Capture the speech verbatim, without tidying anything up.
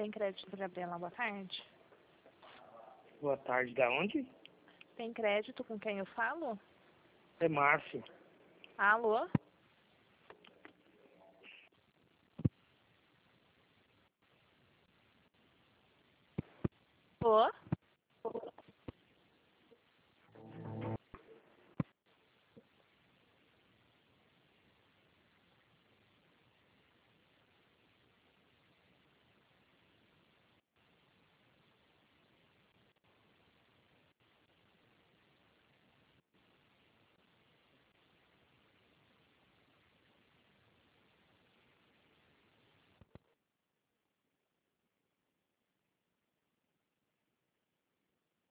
Tem crédito para Gabriela? Boa tarde. Boa tarde, da onde? Tem crédito com quem eu falo? É Márcio. Alô?